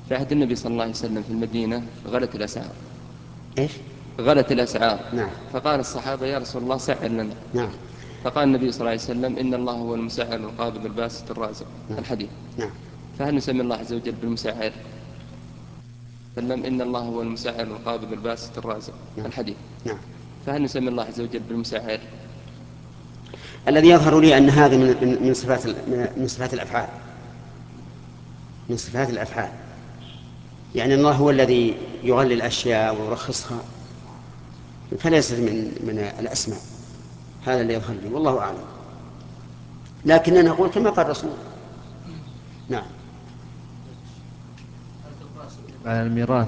في عهد النبي صلى الله عليه وسلم في المدينة غلت الأسعار. إيش؟ غلت الأسعار. نعم. فقال الصحابة يا رسول الله سعر لنا. نعم. فقال النبي صلى الله عليه وسلم إن الله هو المسعر القابض الباسط الرازق. نعم. الحديث. نعم. فهل نسمي الله عز وجل بالمسعر؟ سلم إن الله هو المسعر القابض الباسط الرازق. نعم. الحديث. نعم. فهل نسمي الله عز وجل بالمسعر؟ الذي يظهر لي أن هذا من صفات الأفعال، من صفات الأفعال، يعني الله هو الذي يغلي الأشياء ويرخصها، فليست من الأسماء. هذا اللي يظهر لي والله أعلم، لكننا نقول كما قال الرسول. نعم. الميراث